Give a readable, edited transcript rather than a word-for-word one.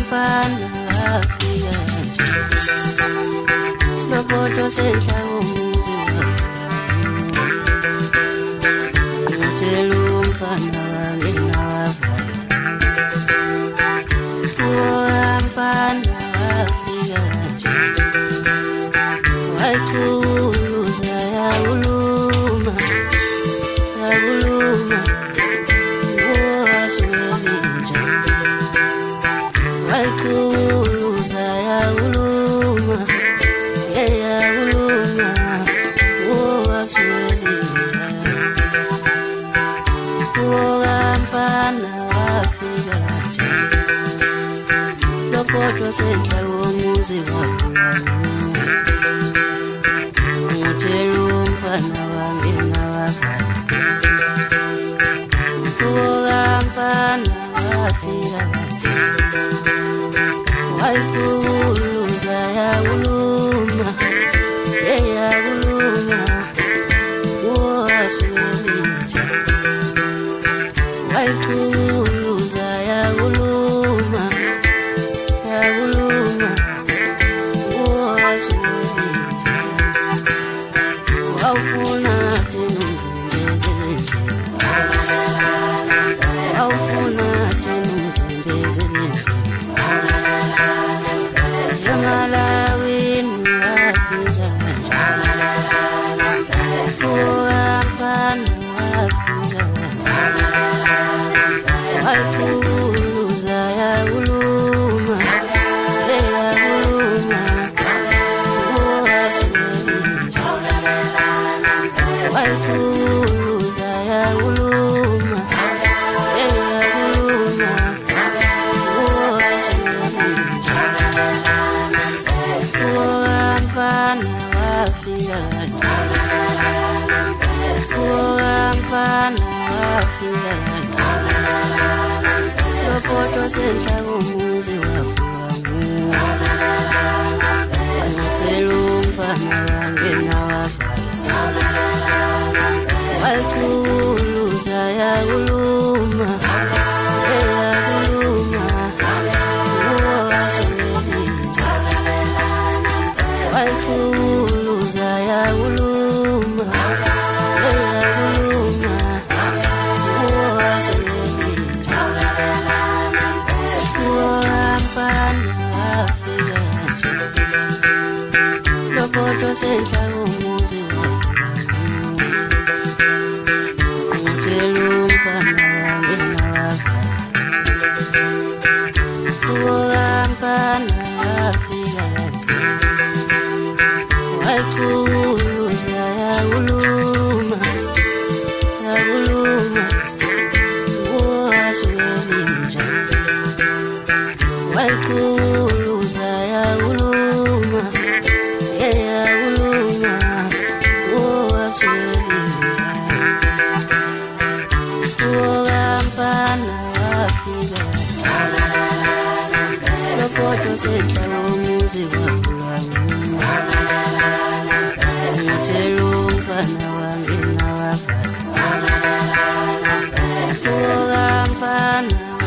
mfana wafika nje lopotho senhla womuzi utshela umfana wangena wavala mfana wafika nje wayithuluza yakuluma wasuwelinja wayithuluza yakuluma yakuluma wasuwelinja mfana wafika nje lopotho senhla womuzi wavala utshela umfana wangena wavala mfana wafika nje wayithuluza yakuluma yakuluma wasuwelinja wayithuluza yakuluma wasuwelinja wawufuna thina umvimbezele awufuna thina umvimbezele emalawini wafika nje mfana wafika wayithuluza yakuluma yakuluma wasuwelinja wayithuluza yakuluma yakuluma wasuwelinja mfana wafika nje mfana wafika nje lopotho senhla womuzi wavala utshela umfana wangena wavala wayithuluza yakuluma yakuluma wasuwelinja wayithuluza yakuluma yakuluma wasuwelinja mfana wafika nje lopotho senhla womuzi wavala utshela umfana wangena wavala mfana wafika nje wayithuluza yakuluma yakuluma wasuwelinja wayithuluza yakuluma yakuluma wasuwelinja mfana wafika lopotho senhla womuzi wavala utshela umfana wangena wavala mfana